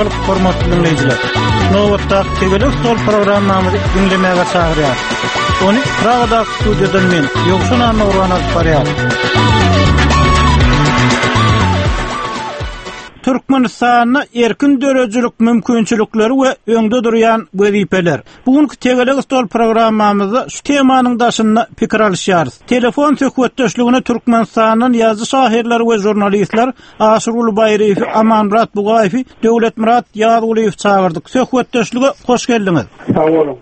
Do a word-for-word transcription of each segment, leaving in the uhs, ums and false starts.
saglyk hormatly dinleyijiler. Nowatda Tegelik Stol programmamyzy dinlemäge çagyrýar. Ony Pragada studiýadan men Ýogşan Nurwan alyp barýar. Türkmenistanyň erkin dörejilik mümkinçilikleri we öňde durýan wezipeler. Bugünkü Tegelik Stol programmamyzda şu temanyň daşynda pikir alýarys. Telefon söhbetdeşligine Türkmenistanyň ýazgy şahirleri we jurnalistler Aşyrul Bayraýew, Amanmurat Bugaýew, Döwletmurat Ýaguliýew çağırdyk. Söhbetdeşlige hoş geldiňiz. Sağ olun.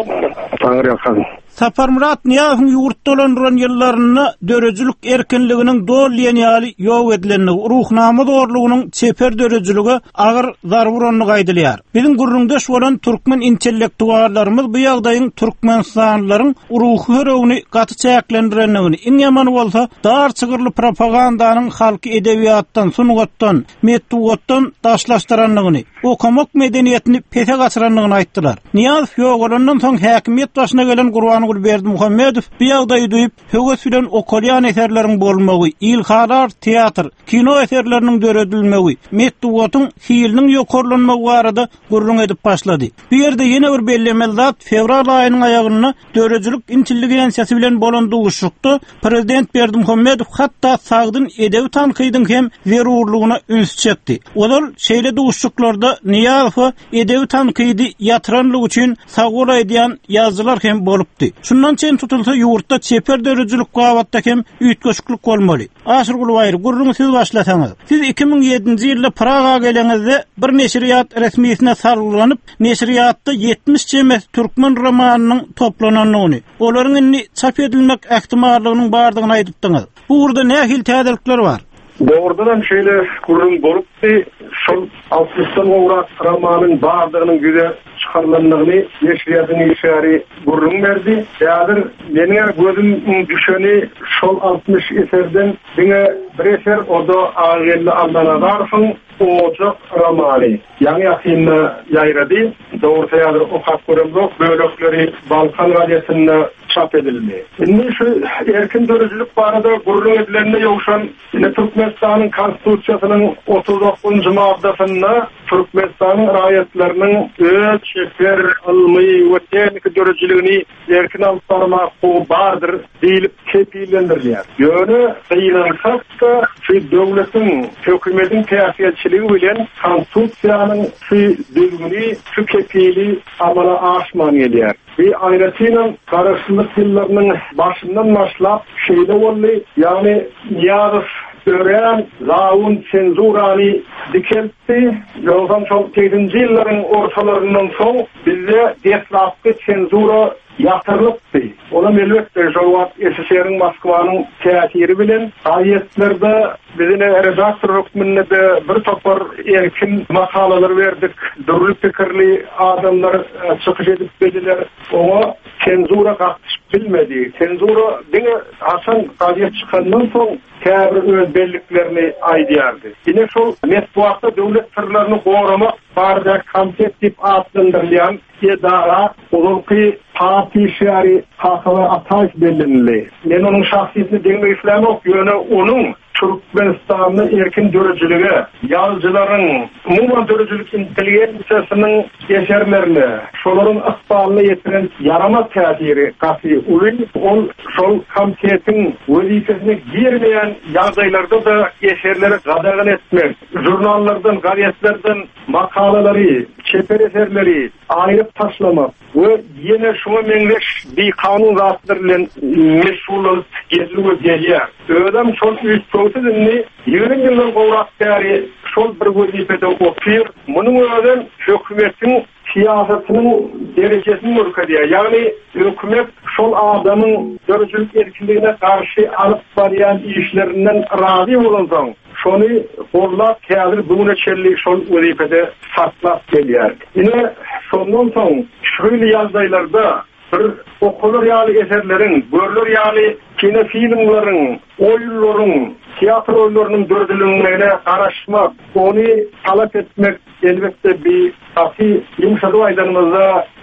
Sağ Saparmurat Niýazowyň ýurt dolandyran ýyllaryny dörejilik erkinliginiň dol ýaly ýok edilenini, ruhnama zorlugynyň çeper dörejiligi agyr zarwuranyny gaýdylýar. Biziň gurrundaş bolan türkmen intellektuallarymyz bu ýagdaýyň türkmenistanylaryň ruhy höregini gaty çäklendirenligini, iň ýamany bolsa dar çygyrly propagandanyň halky edebiýatdan, sunugatdan, metdugatdan daşlaşdyranlygyny, okamak medeniýetini pete gaçyranlygyny aýtdylar. Niýazow ýogalandan soň häkimiýet başyna gelen Gurban Gulberdi Muhammedow bu ýagdaýy duýup höwes bilen okulýan eserleriň bolmagy, ilharar, teatr, kino eserleriniň döredilmegi, metdugatyň fiiliniň ýokarlanmagy barada gurrun edip başlady. Bu ýerde ýene bir bellemel zat fevral aýynyň aýagyna dörejilik intelligensiýasy bilen bolan duguşykdy. Prezident Berdi Muhammedow hatda sagdyn edebi tankydyň hem zerurlugyna üns çekdi. Olar şeýle duguşyklarda Niýazow edebi tankydy ýatyranlyk üçin sagol aýdýan ýazgylar hem bolupdy. Şundan çen tutulsa ýurtda çeper dörejilik gawatda hem üýtgeşiklik bolmaly. Aşyrul Bayraýew, gurrun siz başlasaňyz. Siz iki ming ýedinji ýylda Praga geleňizde bir neşriýat resmiýetine sarlanyp, neşriýatda ýetmiş çemes türkmen romanynyň toplananyny, olaryň inni çap edilmek ähtimallygynyň bardygyny aýdypdyňyz. Bu urda nähil täzelikler bar? Doğrudan şöyle kurun bolupdy, şol altmışdan owrak romanyň bardygynyň güze çıkarlanlygyny neşriýatyň işgäri gurrun berdi. Ýa-da meniň gözüm düşeni şol altmış eserden diňe bir eser oda aýrly aldanadaryň Ocak romany. Ýani ýakynda ýaýrady. Dogry ýa-da okap göremok, bölekleri Balkan radiosyna çap edildi. Indi şu erkin dörejilik barada gurrun edilenine ýokşan Türkmenistanyň konstitusiýasynyň otuz dokuzunçy maddasyna Türkmenistanyň raýatlarynyň öz çeper almy we teknik dörejiligini erkin alyp barmak bardyr diýilip kepillendirilýär. Ýöne ýylansak da şu döwletiň, hökümetiň täsirçiligi bilen konstitusiýanyň şu düzgüni, şu kepili amala aşman gelýär. Bir aýratynyň garaşlyk ýyllarynyň başyndan başlap şeýle boldy, ýani Niýazow ören zawun senzurany dikeltdi. Ýoldan şol teýdinji ýyllaryň ortalaryndan soň bizde deslapky senzura ýatyrylypdy. Ona melbetde şol wagt S S R-iň Moskwanyň täsiri bilen aýetlerde bizine redaktor hökmünde de bir topar erkin makalalar berdik. Dürli pikirli adamlar çykyş edip berdiler. Oňa senzura gatnaşyp bilmedi. Senzura diňe asan gaýet çykandan soň käbir öz belliklerini aýdýardy. Ine şol metbuatda döwlet sirlerini goramak barda komitet dip adlandyrylýan edara ulky partişari hakaly ataş bellenli. Men onuň şahsiýetini deňme islämek ýöne onuň Türkmenistanyň erkin dörejiligi, ýazgylaryň, umuman dörejilik intelligensiýasynyň eserlerini, şolaryň ykbalyny ýetiren yarama täsiri gaty uly, ol şol komitetiň wezifesine girmeýän ýagdaýlarda da eserleri gadagan etmek, jurnallardan, gazetlerden makalary, çeper eserleri aýryp taşlamak we ýene şoňa meňleş bir kanun zatları bilen meşgul geziligi gelýär. Ödem şol üç prosedini ýygyň ýyllar gowrak bäri şol bir wezifede okuyur. Munyň öden hökümetiň siýasatynyň derejesini mürkedýär. Ýagny hökümet şol adamyň dörejilik erkinligine garşy alyp barýan işlerinden razy bolansoň şonu gollap käzir bugüne çellik şol wezifede saklap gelýär. Ine şondan soň şöyle ýagdaýlarda bir okulur ýaly eserleriň, görler ýaly kino filmlaryň, oýunlaryň, teatr oýunlarynyň dördüligine garaşmak, ony talap etmek elbetde bir asy ýumşadyp aýdanymyzda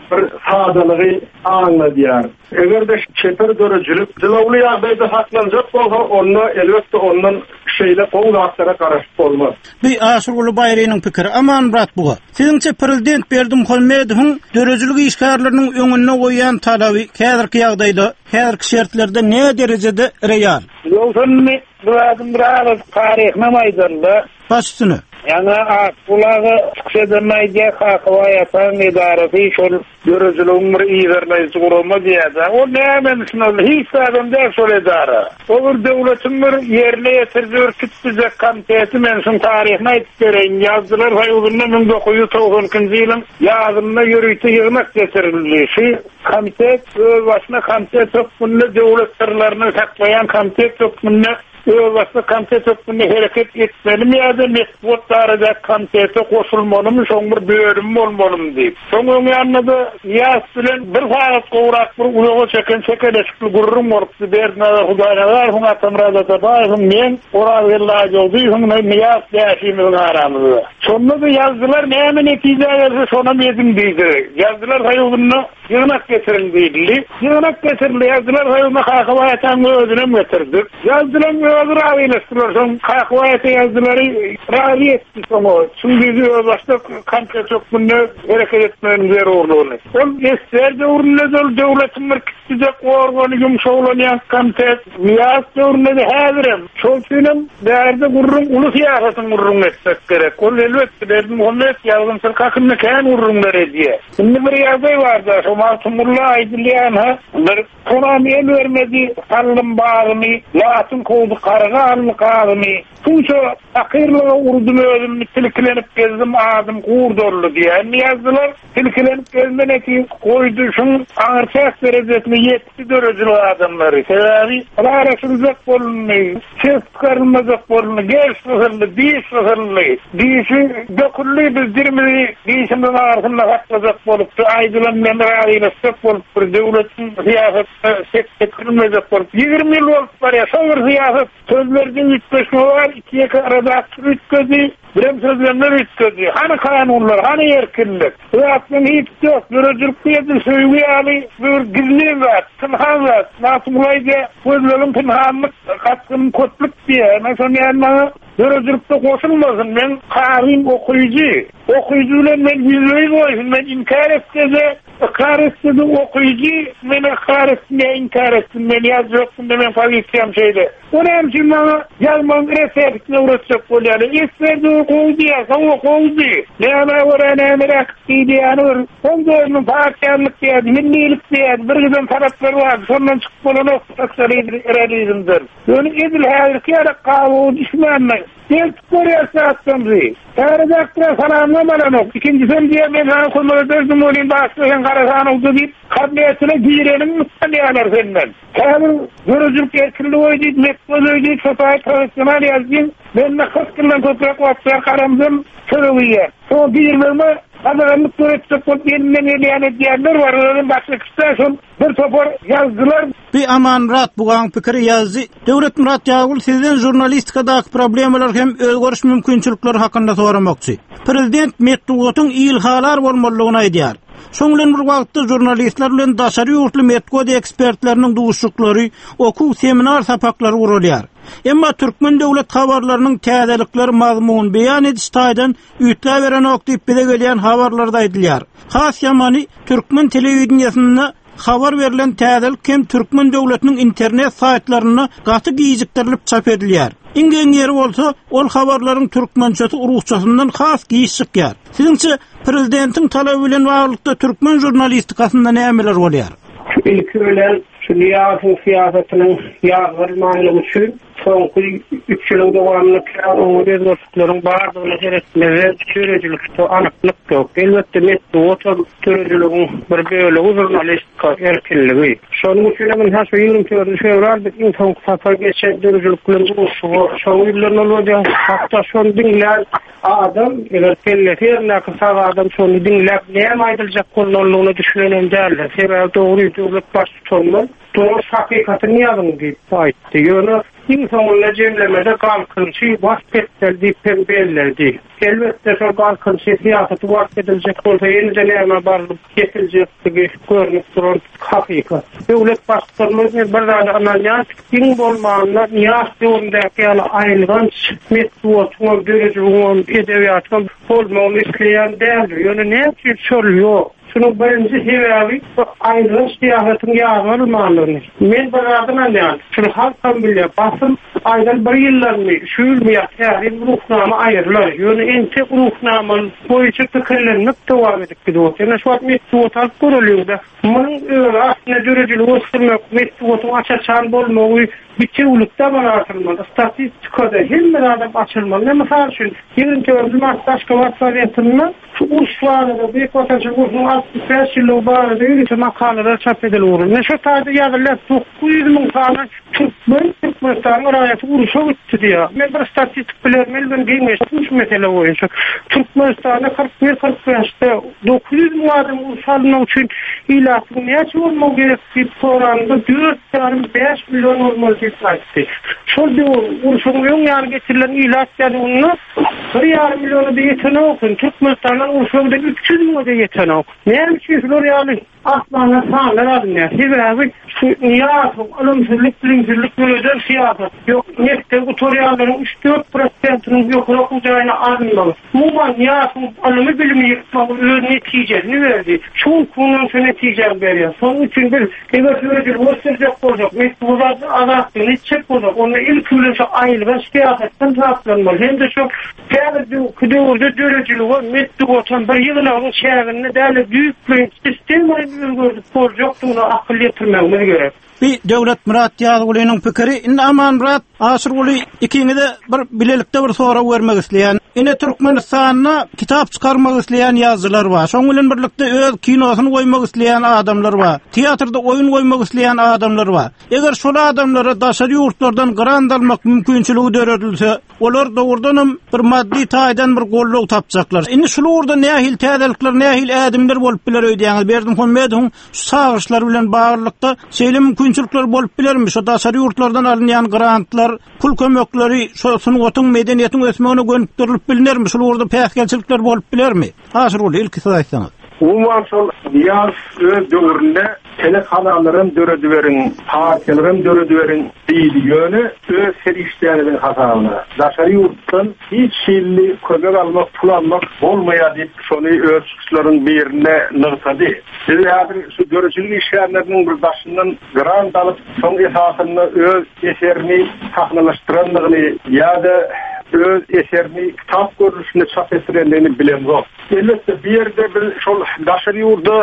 bir sadalygy anladyar. Eger de çeper dörejülük jylawly ýagdaýda saklanjak bolsa, onda elbetde ondan şeýle gowlaktara garaşyp bolmaz. Bir Aşurguly Baýrynyň pikiri aman Murat buga. Siziňçe prezident Berdimuhammedowyň dörejülük işgärlerini öňüne goýan talaby häzirki ýagdaýda, häzirki şertlerde ne derejede real? Ýolsany buradan biraz taryhyna maýdanda Başysyny Yana akulağı çıkşedemeyce kakavayatan idareti şol görücülüğün bir iyizerleyici kurulma diyede. O ne hemen oldu? Hiç adam der şol idara. O bir devletin bir yerine yetirci ürkütücek komiteti mensun tarihine etkileyin. Yazdılar ve uzunla bin dokuz yüz doksan ikinci yılın yazımına yürüytü yığmak getirildi. Şu komitet, başına komitet toplumunu devletlerlerini saklayan komitet toplumunu Öwasy komitet toplumuna hareket etmelim ýa-da mesbutlarga komitete goşulmalymy, şoň bir bölüm bolmalymy diýip. Şoň ýanynda ýas bilen bir saat gowrak bir uýaga çeken çekeleşikli gurrun bolupdy. Bernalar Hudaýlar, huňa tamrada taýym men oralarla ýoldyň, men ýas ýaşymy garamdy. Şonda da ýazdylar, näme netije berse şona medim diýdi. Ýazdylar haýygyny ýygnak getirildi. Ýygnak getirildi, ýazdylar haýygyny hakawaýatan özüne getirdi. Ýazdylar Öbür ailesiler son kakvayete yazdıları razı etti sonra. Çünkü başta kampa çok bunu hareket etmenin zor olduğunu. Son eser devurunda da devletin merkezinde organı yumuşaklayan kampa miyas devurunda da hazırım. Çoğunun değerde gurrun ulu siyasetin gurrun etmek gerek. O elbette Berdimuhammed yazdım sırkakında kendi gurrunları diye. Şimdi bir yazdığı vardı. O Masumullah Aydiliyan ha. Bir konamiye vermedi. Sallım bağımı. Latın kovdu. Karga almy kalymy. Şunça akyrlyga urdum özüm tilkilenip gezdim adım gurdurlu diýen ýazdylar. Tilkilenip gezmene ki koydu şun ağırçak derejesine yetti dörejili adamlary. Sebebi araşyrzak bolmy, ses karmazak bolmy, geç sözlü, diş sözlü. Dişi dökülli bizdirmeli, dişinden arasında haklazak bolup, aydylan memoriýalyna sep bolup, bir devletin siýasatda sekretärmezek bolup, ýygrimi ýyl bolup bar ýa, şol siýasat sözlerde ütleşme var, ikiye arada ütközi, birem sözlerler ütközi. Hani kanunlar, hani erkinlik. Zaten hiç yok. Görücülük diyedir, söylüğü yani bir gizli var, pınhan var. Nasıl bulayca sözlerin pınhanlık, katkının kotluk diye. Mesela yani görücülükte koşulmasın. Ben karim okuyucu. Okuyucuyla ben yüzüğü koysun. Ben inkar etse ikrar etse de okuyucu. Ben ikrar etse inkar etsin. Ben yaz yoksun da ben fazla isteyem şeyde. Onu hem şimdi bana yazmanın reseptine uğraşacak bol yani. İstedi okuyucu ya, sen okuyucu. Ne ana var, ne merak ettiği yani var. Onda onun parçalık diyedi, millilik diyedi. Bir giden tarafları vardı. Sondan çıkıp olan okutakları iradizmdir. Yani edil hayırki yarak kavuğu düşmanlar. Geltik oraya saatten zi. Tarıcaktıra salamlamadan ok. İkinci sen diye ben sana konuları dözdüm olayım başlayan karasan oldu deyip kabliyetine girenin mutlanıyorlar senden. Tabi görücülük erkirli oydu, metboz oydu, sotayı profesyonel yazdın. Ben de kıskırlan toprak vatsaya karamdım, sırılıyor. Sonra girmeme Adamlık öğretecek olup yeniden eliyanet diyenler var. Onun başka kıstasyon bir topar yazdılar. Bir aman Murat bugan pikiri yazdı. Devlet Murat Yağul sizden jurnalistikadaki problemler hem özgörüş mümkünçülükleri hakkında soramakçı. Prezident metduotun ilhalar bolmalygyny aýdýar. Şoňlan bir wagtda jurnalistler bilen daşary ýurtly metgode ekspertleriniň duşuklary, okuw seminar sapaklary urulýar. Emma Türkmen döwlet habarlarynyň täzelikleri mazmun beýan ediş taýdan üýtläp beren okdyp bile gelýän habarlarda aýdylýar. Has ýamany Türkmen telewizionyna habar verilen täzelik hem Türkmen döwletiniň internet saytlaryna gaty giýjikdirilip çap edilýär. İngen ýeri bolsa, ol habarlaryň türkmençesi urusçasyndan has giýiş çykýar. Siziňçe prezidentiň talaby bilen baglykda türkmen jurnalistikasynda nämeler bolýar? İlki bilen şu Niýazyň siýasatynyň ýagyrmanlygy üçin soňky üç ýylyň dowamlykda o özgörlüklaryň bardygyny gerekmeli çörejlikde anyklyk ýok. Elbetde metod çörejligiň bir bölegi jurnalistika erkinligi. Şonuň üçin men häzir ýygrimi dördünçi fevralda iň soň safar geçen çörejliklaryň şoň ýyllarynda bolýan hatda şoň diňler adam eger kelleter kısa adam şonu dinlep näme aýdyljak bolmalygyny düşünýän däl. Sebäbi dogry döwlet baş tutmaly. Doğru hakikatyny ýazyn diýip aýtdy. Ýöne İnsanlar cemlemede kalkınçı vaktetlerdi, pembelerdi. Elbette şu kalkınçı siyaseti vaktedilecek olsa yeniden elme barılıp getirecekti görünüp duran hakikat. Devlet başkanımız bir tane ameliyat din bolmağında niyaz yolundaki yani ayrılan metbuatına, dörücüğün, edebiyatına olmağını isteyen değerli. Yani ne için söylüyor? Şunun birinci sebebi ayrılış siyasetin yağmalılığını. Men bir adım anlayan. Şunu halktan bile basın aydan bir yıllarını şuyulmayak yani ruhnama ayrılır. Yani en tek ruhnamanın boyucu tıkırlanıp devam edip gidiyor. Yani şu an metbuat alıp görülüyor da. Bunun öyle aslında dörücülüğü oluşturmak, metbuatın açaçan bolmağı bir çevlükte bana açılmalı. Statistikada hem bir adam açılmalı. Ne misal için yirmi dördüncü Mart başka varsayetinde şu uçlarında büyük vatandaşı kursunun altmış beş yıllığı bağlı değil ki makaleler çap edilir. Ne şu tarihte yazılar dokuz yüz bin tane Türkmen, Türkmenistan arayatı vuruşa gitti diye. Ben bir statistik bilermeli ben değil şu mesele oyuncu. Türkmenistan'da kırk bir kırk beşte dokuz yüz bin adam vuruşalının için ilatını ne açı olmalı gerek bir programda dört tane beş milyon olmalı diye sayısı. Şu diyor vuruşun yon yani getirilen ilat yani onunla bir yarım milyonu bir yeteneği okun. Türkmenistan'dan vuruşunda üç yüz bin de yeteneği okun. Ne için yani aslanlar sağlar adına. Sebebi şu niyatın, ölümsüzlük, bilimsizlik böylece siyaset. Yok, nefte utoriyalların üç dört prosentinin yok okuyacağına alınmalı. Muman niyatın alımı bilimi yıkmalı, öz neticesini verdi. Çoğu konunun şu neticeni veriyor. Son için bir evet öyle gösterecek olacak. Mektubuzlar azalttığını içecek olacak. Onunla ilk ülüce ayrılan siyasetten rahatlanmalı. Hem de şu kârı kıdığırda dörücülüğü var. Mektubuzdan bir yığıların şehirinde değerli büyük bir sistem var. Spor yoktuğunu akıl yetirmemiz gerek. Bir devlet Murat Yazgıly'nın fikri indi aman Murat Asırgıly ikini de bir bilelikde bir soru vermek isleyen ine Türkmenistan'a kitap çıkarmak isleyen yazılar var. Şoň bilen birlikde öz kinosyny goýmak isleyen adamlar var. Teatrda oyun goýmak isleyen adamlar var. Eger şol adamlara daşary ýurtlardan grant almak mümkinçiligi döredilse, olar dogurdanam bir maddi taýdan bir golluk tapjaklar. Indi şol urda nähil täzelikler, nähil ädimler bolup biler öýdýäňiz. Berdim Hommedoň sagyşlar bilen baglykda şeýle mümkinçilikler bolup bilermi? Şo daşary ýurtlardan alynýan grantlar, pul kömekleri, şosun otun medeniýetiň ösmegine gönükdirilip bilinirmi? Şol urda päsgelçilikler bolup bilermi? Haşyr ol ilki saýsaňyz. Umman şol niyaz öz döwründe tele kanalların döredüverin, partiýalaryň döredüverin diýdi ýöne öz serişlerinin hasabyna. Daşary ýurtdan hiç şeýle kömek almak, pul almak bolmaýar diýip şonu öz çykyşlaryň birine nygtady. Biz häzir şu döredülik işgärleriniň bir başyndan grant alyp, şoň esasyny öz eserini saklalaşdyranlygyny ýa-da öz eserini kitap görüşünde çap ettirenlerini bilemok. Elbette bir yerde bir şol daşary ýurda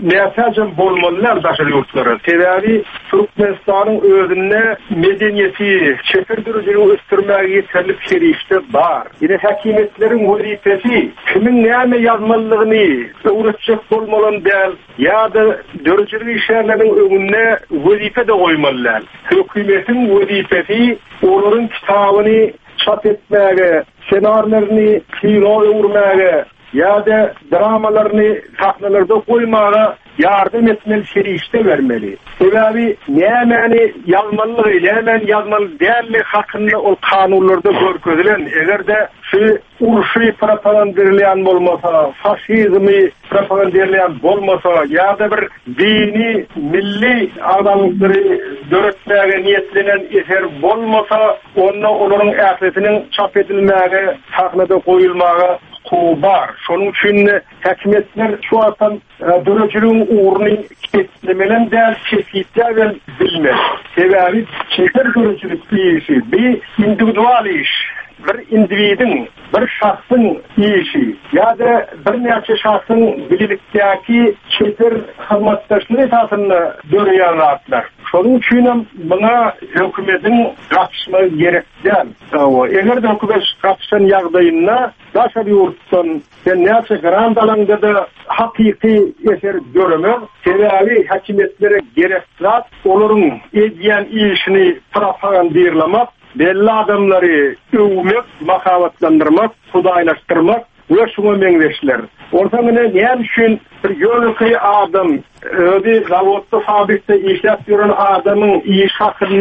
näçe bolmalylar daşary ýurtlary. Sebebi Türkmenistanyň özünde medeniýeti, çekirdirijiň ösdürmäge ýeterlik şerişde bar. Ýene häkimetleriň wezifesi kimin näme ýazmalygyny öwretjek bolmalan däl ýa-da dörüjülik işlerleriň öňüne wezife de goýmalylar. Hökümetiň wezifesi olaryň kitabyny çap etmäge, senarlaryny kino öwürmäge ýa-da dramalarını sahnelarda koymağa yardım etmeli, şerişte vermeli. Sebebi nämäni yazmalygy, nämen yazmaly däli hakynda ol kanunlarda görkezlen. Eger de şu uruşy propagandalanýan bolmasa, faşizmi propagandalanýan bolmasa ýa-da bir dini, milli adamlyklary döretmäge niýetlenen eser bolmasa, onda olaryň ähletiniň çap edilmäge, sahnada goýulmaga kubar. Şonun üçin häkimetler şu atan dörüjüliň uğruny ketlemelen däl kesipler bilmez. Sebebi çeker dörüjülik işi bir individual iş. Bir individin, bir şahsın işi ya da bir näçe şahsın bilelikdäki çeker hyzmatdaşlygy esasyna dörýän ratlar. Şonun üçin buna hökümetin gatnaşmagy gerek däl. Eger de hökümet gatnaşan ýagdaýynda daşary ýurtdan sen näçe grant alanda da hakiki eser görmek, sebebi häkimetlere gerek zat olaryň edýän işini propagandaýarlamak, belli adamları övmek, makavatlandırmak, hudaýlaşdyrmak ve şuna meňzeşler. Ortamına näme üçin bir ýönekeý adam, ödi zavodda, fabrikde işläp ýören adamyň iş hakynda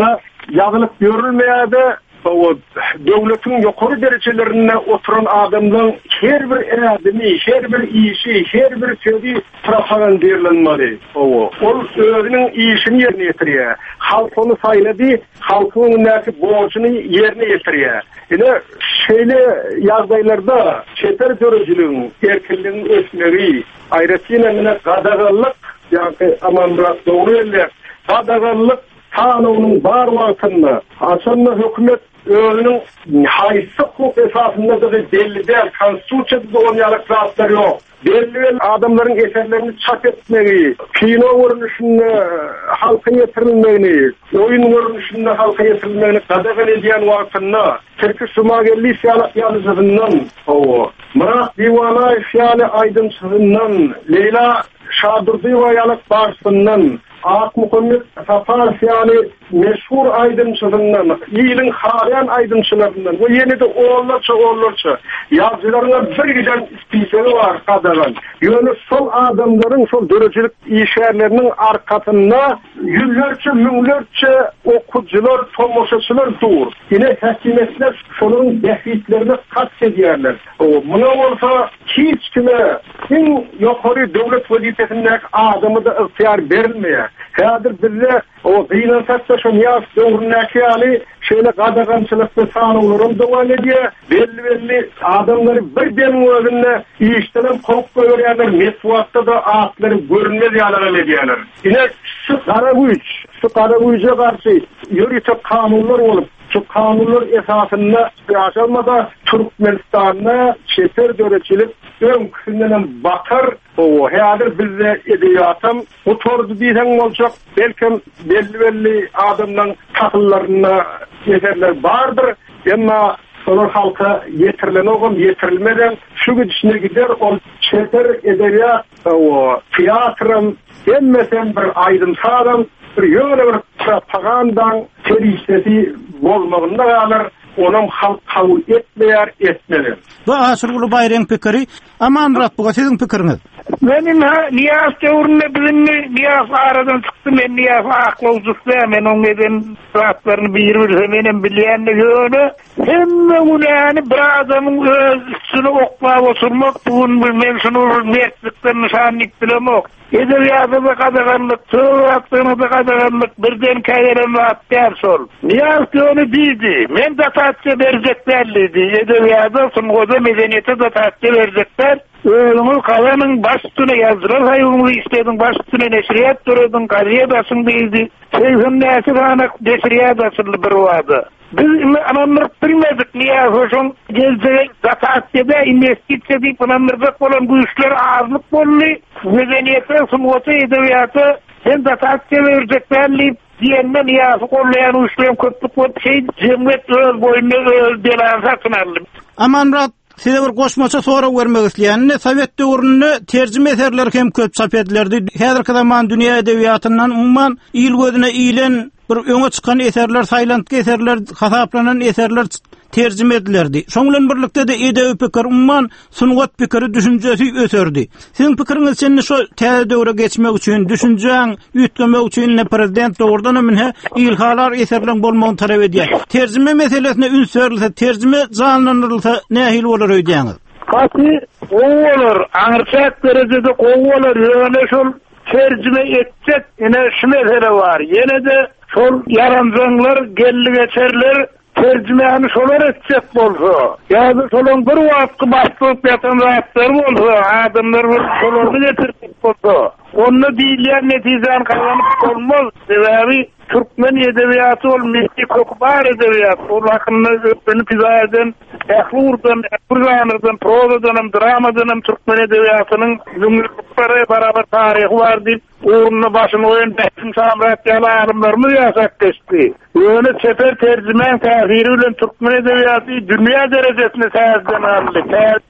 yazılıp görülmeyede o devletin yukarı derecelerine oturan adamdan her bir adamı, her bir işi, her bir sözü trafagan derlenmeli. O, o özünün işini yerine getiriyor. Halk onu sayladı, halkın nesi borcunu yerine getiriyor. Yine şöyle yazaylarda çeper dörücülüğün, erkinliğin ösmeği, ayrıca yine qadağanlık, yani aman bırak doğru eller, qadağanlık kanunun bar vaatını, aslında hükümet özünün haysi hukuk esasında da belli değil, konstitusiyada da onyalık rahatları yok. Belli adamların eserlerini çap etmeyi, kino görünüşünde halka getirilmeyini, oyun görünüşünde halka getirilmeyini qadağan ediyen vaatını, Türkü Sumagelli fiyalak yalısından, Mırak Divana fiyali aydımsızından, Leyla Şadırdıva yalık barsından, Ak Muhammed Safar yani meşhur aydınçılığından, iyilin harayan aydınçılarından, o yeni de oğullarça oğullarça yazılarına bir giden ispisleri var qadağan. Yönü sol adamların, sol dörücülük işerlerinin arkasında yüzlerce, münlerce okucular, tomoşaçılar dur. Yine hekimesler şunun defitlerini katsediyorlar. Buna olsa hiç kime en yukarı devlet vazifesindeki adamı da ihtiyar verilmiyor. Kadir bize o dinen saktaşın yaz doğrundaki ali şöyle qadağançılıkta sanılırım devam ediyor. Belli belli adamları bir benim özünle iştelen kork koyuyorlar. Mesvatta da ağıtları görünmez yalan ediyorlar. Yine şu kara güç, şu kara güce karşı yürüyecek kanunlar olup şu kanunlar esasında yaşanmada Türkmenistan'da çeper dörecilik ön kısımdan bakar o heyadır bizde ediyatım o tordu diysen olacak belki belli belli adamdan takıllarına eserler vardır ama sonra halka yetirilen oğum yetirilmeden şu gidişine gider o çeper edebiyat o tiyatram emmesen bir aydın sağlam bir yöne bir propagandan teristesi bolmağında kalır. Onun halk kabul etmeyer, etmeli. Bu Asırgulu Bayrak'ın pikiri. Aman Murat, bu sizin pikiriniz. Benim ha, Niyaz teorinde bilinli, Niyaz aradan çıktı, men Niyaz aklı uzukta, men onun eden rahatlarını bir bilse, menin bileyenli yönü, hemme ulanı bir adamın öz üstünü okla oturmak, bugün bilmem şunu mertlikten nişanlık bilemek. Edebiyatı da qadağanlık, tığlattığını da qadağanlık, birden kayırımı attıyar sol. Niyaz teorunu deydi, men datatça vereceklerliydi, edebiyatı, sungoda medeniyete datatça verecekler, Ölümü kalanın baş üstüne yazdılar, hayvanlı istedin baş üstüne neşriyat durudun, kariye basın değildi. Şeyhün nesi kanak neşriyat asırlı bir vardı. Biz anamırıp bilmedik niye hoşun gelecek zatatyada investisiya deyip anamırıp olan bu işler ağırlık bollu. Medeniyete, sungotu, edebiyatı sen zatatya vereceklerleyip diyenle niyazı kollayan o işlerin köpük köp şey cemiyet öz boyunca öz delansa sınarlı. Aman Murat, size bir koşmaça sonra vermek isteyen Sovet dövründe tercüme eserler hem köp çap edilirdi. Häzirki zaman dünya edebiyatından umman il gözüne ilen bir öňe çykan eserler, saylantyk eserler, hasaplanan eserler tercüme edilirdi. Şoňlan birlikde de edebi pikir umman sungat pikiri düşünjesi öserdi. Sizin pikiriňiz sen şu täze döwre geçmek üçin, düşünjäň ýetmek üçin ne prezident dogrudan hem ilhalar eserleň bolmagyny talap edýär. Tercüme meselesine üns berilse, tercüme janlanyrylsa nähil bolar öýdýäňiz? Kasy olur, aňyrçak derecede gowalar ýöne şol tercüme etjek ene şu mesele var. Yine de şol yaranjanlar, gelli geçerler tercümeni şolar etjek bolsa, ýa-da şolun bir wagtky başlyp ýatan rahatlar bolsa, adamlar şolary getirip bolsa, onu diýilýän netijen kazanyp bolmaz. Sebebi Türkmen edebiyatı ol milli kokbar edebiyat. O hakkında öpünü pizaeden, ehlurdan, ehlurdanırdan, prozadanım, dramadanım Türkmen edebiyatının zümrütleri beraber tarihi var deyip uğrunu başını oyun Besim Samratyalı alımlarımız yasak geçti. Öyle sefer tercümen tafiriyle Türkmen edebiyatı dünya derecesine sahipten aldı.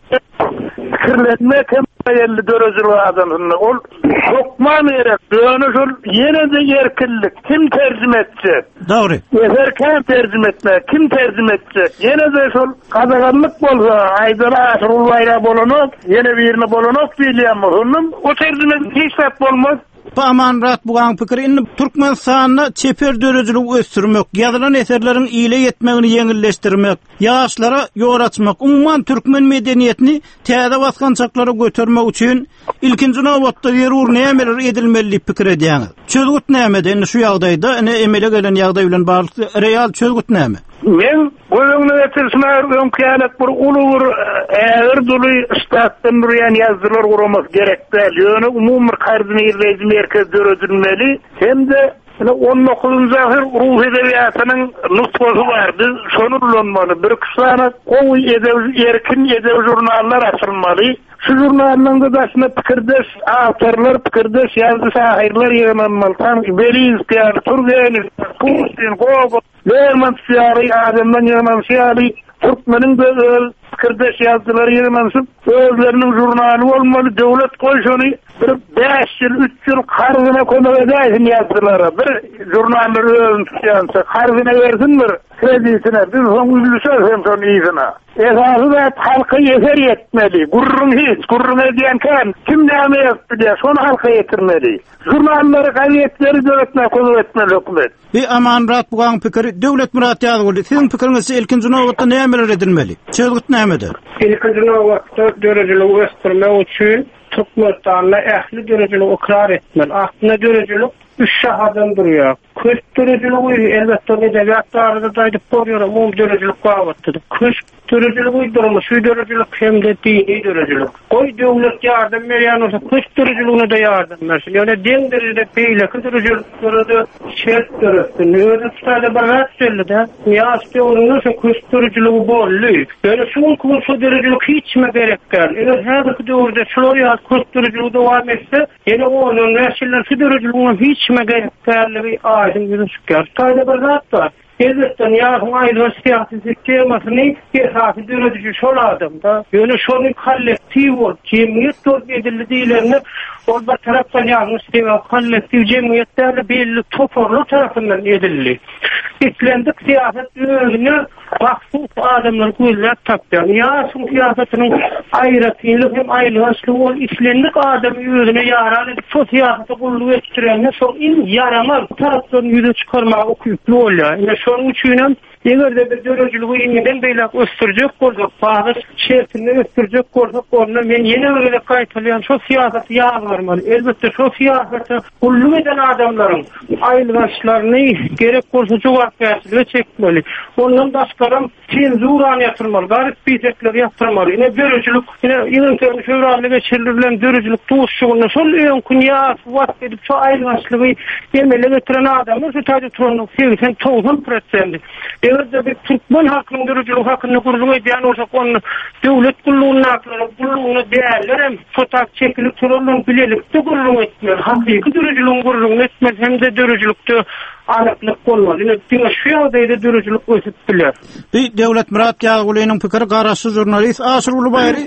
Fikirlenme temayelli dörözülü adamını ol sokman gerek. Öyle şol yine de yerkillik. Kim tercüme edecek? Doğru. Eser kim tercüme etmek? Kim tercüme edecek? Yine de şol kadaganlık bolsa aydala asırullayla bolunuk, yine birini bolunuk diyleyem. O tercüme hiç sap olmaz. Bu amanrat bugan pikir inni Türkmenistan'da çeper dörejülük östürmek, ýazylan eserleriň ýyle ýetmegini ýeňilleşdirmek, ýaşlara ýol açmak, umumyň türkmen medeniýetini täze baskan çaklara götürmek üçin ilkinji nowatda ýerur nämeler edilmeli pikir edýäňiz. Çözgüt näme? Indi şu ýagdaýda ene emele gelen ýagdaý bilen bagly real çözgüt näme? Men goýuňy ýetirmäler öňkälek bir ulugur ägir duly istatdan ýan ýazdylar guramak gerekdi. Ýöne umumy kardyny ýerleýdi merkez döredilmeli. Hemde on dokuzuncu ahir ruh edebiyatynyň nutgasy bardy. Şonu ulanmaly. Bir kısana gowy edebi erkin edebi jurnallar açylmaly. Şu jurnallarning da başyna pikirdeş awtorlar, pikirdeş ýazgy şahyrlar ýeňmanmaly. Tam Berinskiýa, Turgenew, Pushkin, Gogol, Lermontov adamdan ýeňmanmaly. Türkmeniň de pikirdeş ýazgylary ýeňmansyp, özleriniň jurnaly bolmaly. Döwlet goýşany bir beş ýyl, üç ýyl kargyna konak edäýin ýazgylary. Bir jurnallar özüň tutýansa, kargyna bersinler. Kredisine, biz onu üzülsöz hem son iyisine. Esası da halka yeter yetmeli. Gurrun hiç, gurrun ediyen kan. Kim neyme yaptı diye, son halka yetirmeli. Jurnalları, kayiyetleri devletine konu etmeli hükümet. Bir amanrat bugan pikiri, devlet murat ýazgyldy. Sizin pikiriňizde ilkinji nowatda nämeler edilmeli? Çözgüt nämedir? İlkinji nowatda dörejülük östürmek üçin Türkmenistan'da ähli dörejülük ikrar etmeli. Aslında dörejülük üç şahadan durýar. Köş dörejülügi elbetde edebiyatlarda da aýdyp görýär, umum dörejülük gabatdyr. Köş dörejülügi uydurulmuş, şu dörejülük hemde dini dörejülük. Goý döwlet ýardam berýän bolsa, köş dörejülügine de ýardam bersin. Ýöne deň derejede peýleki dörejülükleri şert dörüşdi. Öňe tutady bir rat söýledi. Ýaşdy onuň şu köş dörejülügi bolly. Ýöne şu köş dörejülük hiçme gerekler. Eger häzirki döwürde şolar ýa köş dörejülügi dowam etse, ýene onuň näşiller şu dörejülügiň hiçme gereklerligi aýdym ýürüşýär. Taýda bir rat bar. Elbetden ýa-da aýdyr siýasy sistemasyny esasy döredici şol adamda. Ýöne şonu kollektiw bol, jemgyýet töp edildi diýlerini ol bir tarapdan ýalňyş diýip kollektiw jemgyýetler belli toporlar tarapyndan edildi. İslendik siýasat özüne mahsus adamlar goýular tapýar. Ýa şu siýasatynyň aýratylyk hem aýlyşlyk bol islendik adam özüne ýarar edip şu siýasaty gulluw etdirende şol in yaramaz tarapdan ýüze çykarmak okuyuply bolýar. Şonun üçin egerde bir dörejülügi ýene beýle östürjek bolsak, bagys şertini östürjek bolsak, onda men ýene öyle gaýtylýan şu siýasaty ýazylarmaly. Elbetde şu siýasaty gulluw eden adamlaryň aýlyşlaryny gerek bolsa jogap berýär çekmeli. Ondan başgaram senzurany ýatyrmaly, garyp bitekler ýatyrmaly. Ine dörejülük, ine ýygyň şöwralny geçirilen dörejülük duşşugyny şol öňkün ýa wagt edip şu aýlyşlygy demeli getiren adamlar şu taýda turanyň seksen doksan prosent. Eger bir Türkmen halkynyň dörejülük hakyny gurulmak edýän bolsa, onu döwlet gulluwyna gulluwyny däýerler, fotak çekilip turanyň bilelikde gurulmak etmek. Hakyky dörejülüň gurulmak etmek hem de dörejülükde anaklyk bolmaly. Ine diňe şu ýagdaýda dörejülük ösüp biler. Bir devlet murat ýagylynyň pikiri garaşy jurnalist Aşyr Ulubayry.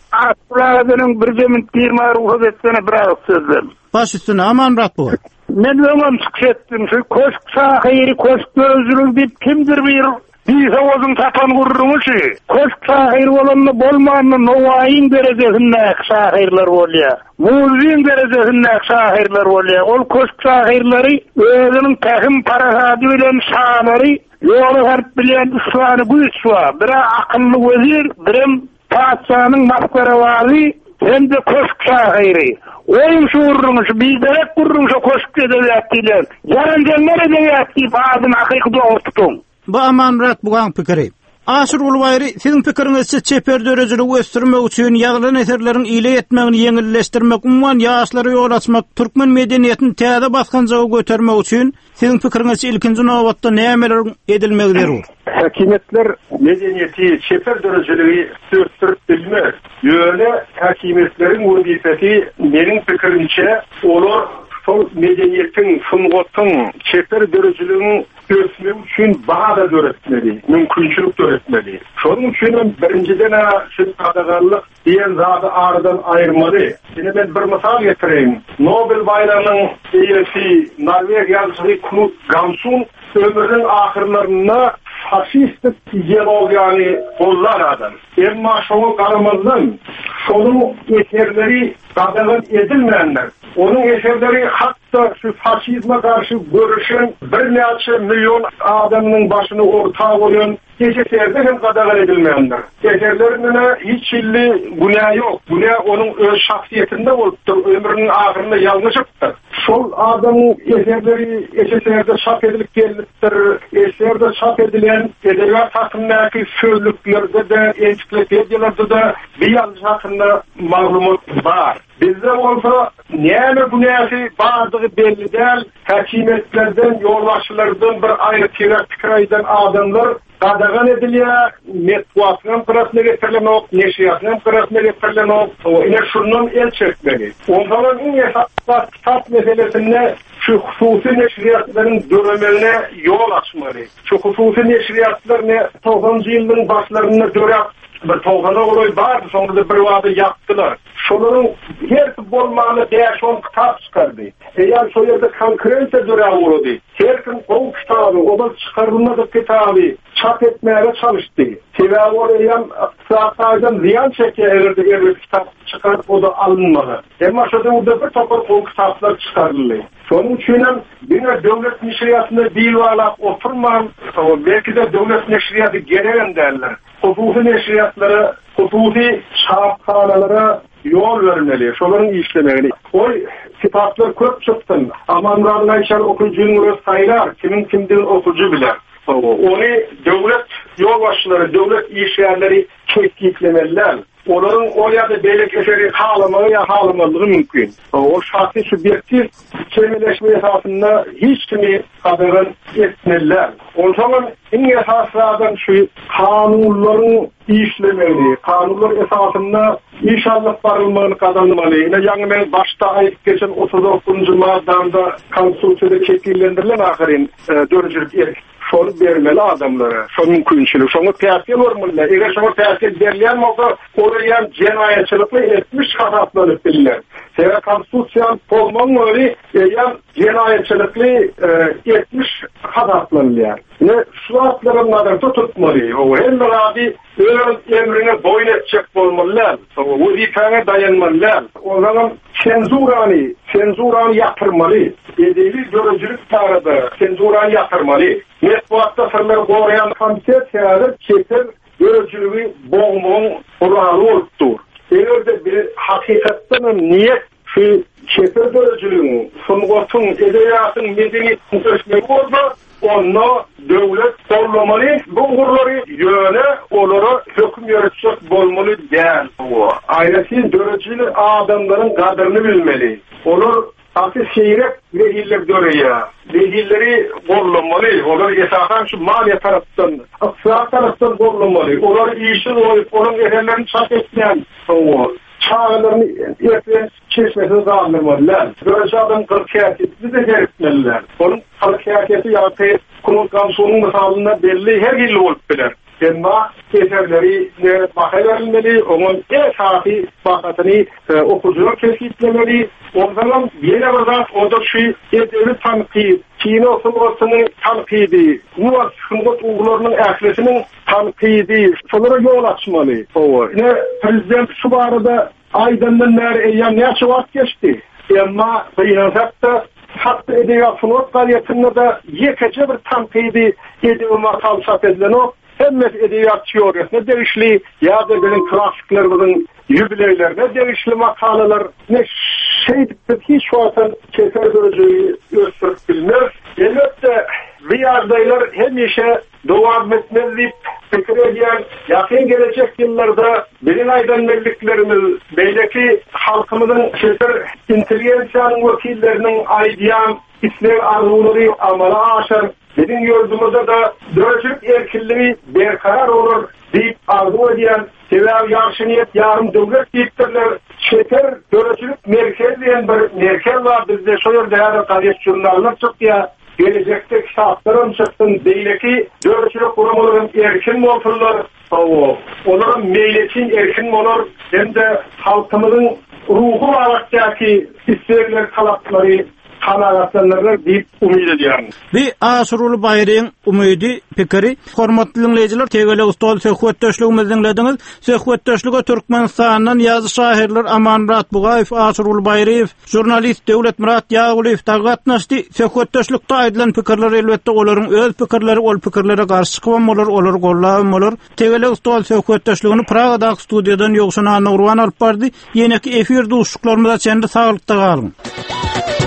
Aşyr bir jemit ýyma ruh etsene bir aýak sözler. Baş üstüne amanrat bu. Men öňem çyketdim, şu köşk şahyry, köşk dörejülük diýip kimdir bir bize ozun tapan gurrumuşy. Köşk şahyry bolanyny bolmanyny nowaýyň derejesinde şahyrlar bolýar. Muzin derejesinde şahyrlar bolýar. Ol köşk şahyrlary özüniň tähim parasady bilen şahlary ýoly harp bilen üslany güýçwa. Bir akylly wezir, birim paçanyň maskarawazy, hem de köşk şahyry. Oyun şuurunuz, bizde hep kurunuz o koşuk edebiyatıyla. Yarın cenler edebiyatı bazın hakikat doğurttum. Bu amanrat bugan pikiri. Aşyr Ulubayry, sizin pikiriňizçe çeper dörejülügi östürmek üçin ýazylan eserleriň ýyle etmegini ýeňilleşdirmek, umman ýaşlara ýol açmak, türkmen medeniýetini täze baskan jaga götermek üçin sizin pikiriňizçe ilkinji nowatda nämeler edilmeli derur? Hakimiyetler medeniýeti çeper dörejülügi östürip bilmez. Ýöne hakimiyetleriň wezifeti meniň pikirimçe olar şol medeniýetiň, sungatyň, çeper dörejülügiň ösmek üçin baga döretmeli, mümkinçilik döretmeli. Şonuň üçin birinciden şu sadagarlyk diýen zady aradan aýyrmaly. Ine ben bir mysal getireýin. Nobel baýramynyň eýesi Norwegiýaly Knut Hamsun ömrüniň ahyrlaryna faşistik ideologiýany bollar adam. Emma şoňa garamazdan şonuň eserleri qadağan edilmeyenler. Onun eserleri hatta şu faşizme karşı görüşün bir neçe milyon adamının başını ortağa koyan eserlerde hem qadağan edilmeyenler. Eserlerine hiç illi günah yok. Günah onun öz şahsiyetinde oluptur. Ömrünün ahırında yanlışıktır. Sol adamın eserleri eserlerde çap edilip geliptir. Eserlerde çap edilen edebiyat hakkındaki sözlüklerde de ensiklopediyalarda da bir yanlış hakkında malumat var. Bizde olsa neyme günahı bazı belli değil, hakimiyetlerden, yolbaşçılardan bir ayrı fikiraydan adamlar qadağan ediliyor, metbuatının qırasına getirilemek, neşriyatının qırasına getirilemek, o yine şundan el çekmeli. Ondan en esas kitap meselesinde şu hususi neşriyatların dönemeline yol açmalı. Şu hususi neşriyatlarını doksanıncı yılın başlarında dönem bir toğana olay vardı, sonra da bir vadı yaptılar. Şunun her bolmanı beş on kitap çıkardı. Eğer şu yerde konkurrensiya dönem oldu. Her kim o kitabı, o çıkarılmadı kitabı çap etmeye çalıştı. Sebebi oraya saatlerden ziyan çekerdi, bir kitap çıkarıp o da alınmadı. Ama şurada orada bir topar o kitaplar çıkarıldı. Şunun için yine devlet neşriyatında bir yuvarlak oturmam, belki de devlet neşriyatı gelen derler. Hukuki neşriyatlara, hukuki çapkanalara yol vermeli, şunların işlemeli. Oy kitaplar köp çıktın, amanlardan ayşar okuyucunun öz sayılar, kimin kimdiğin okuyucu bilir. Onu devlet yolbaşçıları, devlet işyerleri çekiklemeliler. Onların o ya da belek eseri halamalı ya halamalığı mümkün. O şahsi sübjektif çeveleşme esasında hiç kimi qadağan etmeliler. O zaman en esaslardan şu kanunların işlemeli, kanunlar esasında inşallah barılmanı kazanmalı. Yine yani ben başta ayıp geçen otuz dokuzuncu maddamda konstitusiyada çekillendirilen ahirin e, dörcülük erk. Şonu vermeli adamlara, şonu mümkünçülük, şonu təhsil vermeliler. Eğer şonu təhsil verilen olsa, oraya cinayetçilikle etmiş hasaplanıp bilirler. Sebebi konstitusyon olmanın öyle eğer cinayetçilikle e, etmiş hasaplanırlar. Yine şu atların nazarda tutmalı. O hem abi öğren emrine boyun edecek olmalılar. O vazifene dayanmalılar. O zaman senzuranı, senzuranı yaptırmalı. Edebi görücülük tarafı senzuranı yaptırmalı. Metbuatta sırları koruyan komitet seyahat çeter görücülüğü boğumun kuralı oluptur. Eğer de bir hakikatten niyet şu çeter görücülüğün, sungatın, edebiyatın, medeniyetin ölçmeyi olsa onu devlet kollamalı, bu uğurları yöne onlara hüküm yöneticek olmalı değil. Ayrıca görücülü adamların kadrini bilmeli. Olur Asıl seyrek lehiller görüyor. Lehilleri kollamalı. Onlar esasen şu maliye taraftan, aksaat taraftan kollamalı. Onlar işin olup, onun eserlerini çap etmeyen çağlarını erken çeşmesini kaldırmalılar. Böylece adam kırk hareketini de gerekmeliler. Onun kırk hareketi yaptığı kunun kamsunun misalında belli her yıl olup bilir. Ama eserleri bakı verilmeli, onun esası bakatını e, okuduğunu keskitlemeli. O zaman yine burada o da şu edebi tankid, Çin okullarının tankidi, Muvat Şungut uğurlarının ehlisinin tankidi, şunlara yol açmalı. Yine Prezident şu barada aydınlığın nere eyyam ne açıvat geçti. Ama kıyınacaktı. Hatta edebiyatın o kariyetinde de yekece bir tankidi edebi makal çap edilen o. Hem edebiyat teorisine derişli, ya da benim klasiklerimizin yübileylerine derişli makaleler, ne şeydiktir hiç varsan keser göreceği gösterip bilmez. Elbette riyadaylar hem işe devam etmezleyip fikir ediyen, yakın gelecek yıllarda benim aydınlıklarımız, belki halkımızın keser intelijensiyanın vakillerinin aydiyan, İslam arzuları amala aşar. Benim yurdumuzda da dörcülük erkilliği berkarar olur deyip arzu ediyen sebebi yarşıniyet yarım devlet deyiptirler. Şeker dörcülük merkez diyen bir merkez var bizde. Şöyle değerli kardeş jurnallar çıktı ya. Gelecekte kitaplarım çıktın. Beyleki dörcülük kurumların erkin mi olurlar? Onların meyletin erkin mi olur? Hem de halkımızın ruhu alaktaki isterler talapları kanagatlanırlar diýip umyt edýärm. Bir Aşurul Baýryň umydy pikiri. Hormatly dinleýijiler, tegele ustal söhbetdeşligimizi dinlediňiz. Söhbetdeşlige Türkmenistandan ýazy şaherler Aman Murat Bugaýew, Aşurul Baýryew, jurnalist Döwlet Murat Ýaguliýew tagatnaşdy. Söhbetdeşlikde aýdylan pikirler elbetde olaryň öz pikirleri, ol pikirlere garşy çykmamalar, olar gollamalar. Tegele ustal söhbetdeşligini Pragada studiýadan ýogşuna Nurwan alyp bardy. Ýene-ki efir duşuklarymyza çende saglykda galyň.